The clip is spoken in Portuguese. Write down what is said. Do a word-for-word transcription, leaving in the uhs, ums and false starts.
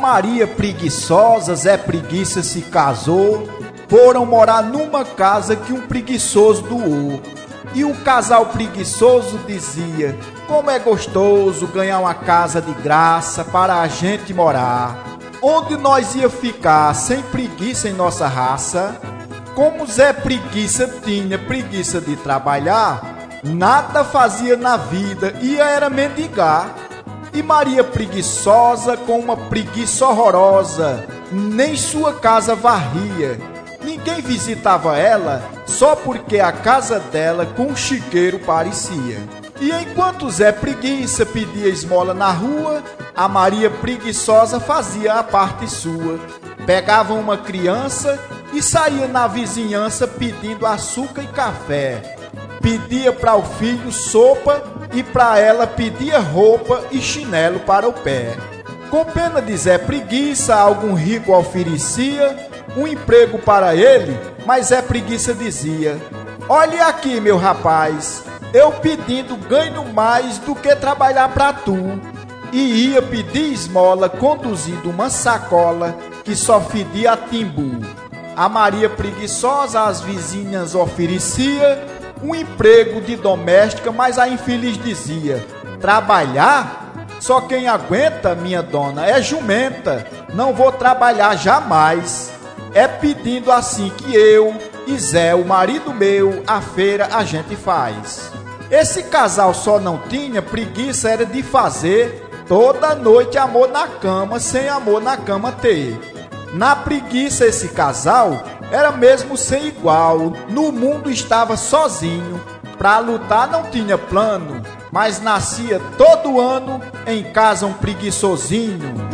Maria preguiçosa, Zé Preguiça se casou, foram morar numa casa que um preguiçoso doou. E o casal preguiçoso dizia: como é gostoso ganhar uma casa de graça para a gente morar. Onde nós ia ficar sem preguiça em nossa raça? Como Zé Preguiça tinha preguiça de trabalhar, nada fazia na vida, ia era mendigar. E Maria preguiçosa, com uma preguiça horrorosa, nem sua casa varria. Ninguém visitava ela, só porque a casa dela com um chiqueiro parecia. E enquanto Zé Preguiça pedia esmola na rua, a Maria preguiçosa fazia a parte sua. Pegava uma criança e saía na vizinhança pedindo açúcar e café. Pedia para o filho sopa e para ela pedia roupa e chinelo para o pé. Com pena de Zé Preguiça, algum rico oferecia um emprego para ele, mas Zé Preguiça dizia: olhe aqui, meu rapaz, eu pedindo ganho mais do que trabalhar para tu. E ia pedir esmola conduzindo uma sacola que só fedia a timbu. A Maria preguiçosa às vizinhas oferecia um emprego de doméstica, mas a infeliz dizia: trabalhar? Só quem aguenta, minha dona, é jumenta, não vou trabalhar jamais. É pedindo assim que eu e Zé, o marido meu, a feira a gente faz. Esse casal só não tinha preguiça era de fazer toda noite amor na cama, sem amor na cama ter. Na preguiça esse casal era mesmo sem igual, no mundo estava sozinho, pra lutar não tinha plano, mas nascia todo ano em casa um preguiçosinho.